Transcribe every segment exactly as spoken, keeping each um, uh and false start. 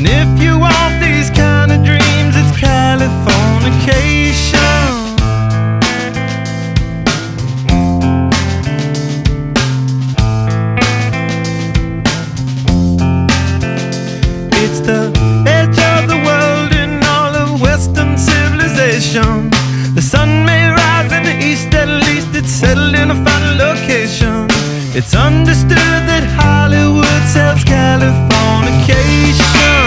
And if you want these kind of dreams, it's Californication. It's the edge of the world in all of Western civilization. The sun may rise in the east, at least it's settled in a final location. It's understood that Hollywood sells Californication.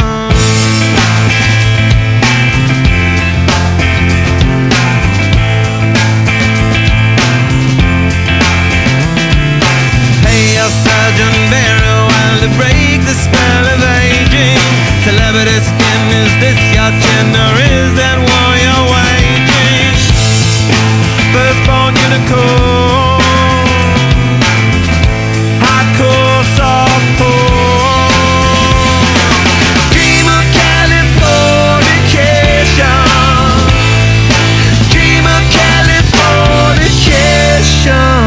Pay your surgeon very well to break the spell of aging. Celebrity skin, is this your chin, or is that war you're waging? Firstborn unicorn, hardcore softcore. Dream of Californication. Dream of Californication.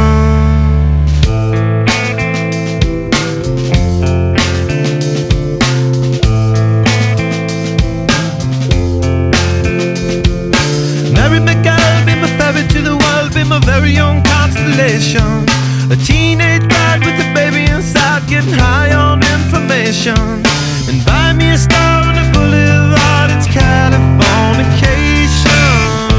To the world, be my very own constellation. A teenage bride with a baby inside, getting high on information. And buy me a star on the boulevard, it's Californication.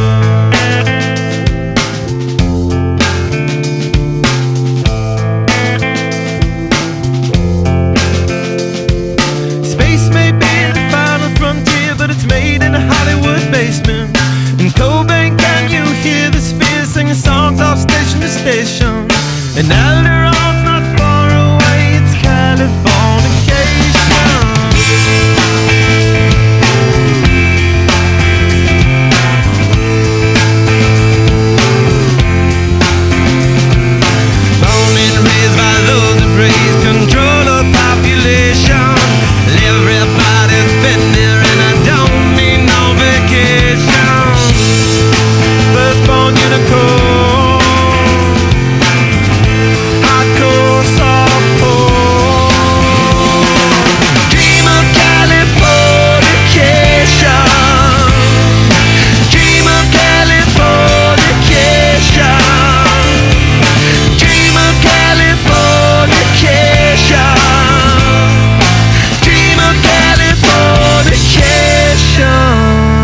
Space may be the final frontier, but it's made in a Hollywood basement. In Cobain, can you hear the sphere singing songs off station to station? And Alderon's not far away, it's Californication. Born and raised by those that praise control of population. Everybody's been there and I don't need no vacation. Firstborn unicorn, hardcore softcore. Dream of Californication. Dream of Californication. Dream of Californication. Dream of Californication.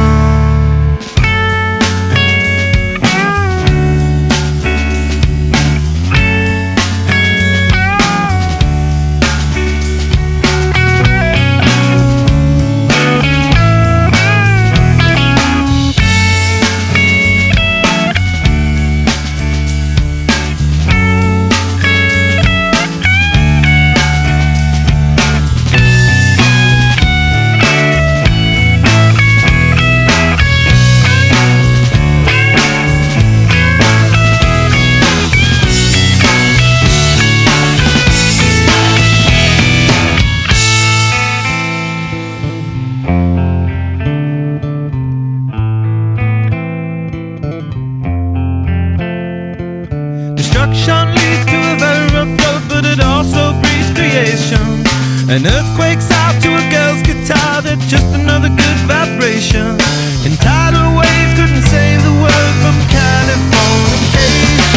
Destruction leads to a very rough road, but it also breeds creation. An earthquake's out to a girl's guitar, that's just another good vibration. And tidal waves couldn't save the world from Californication.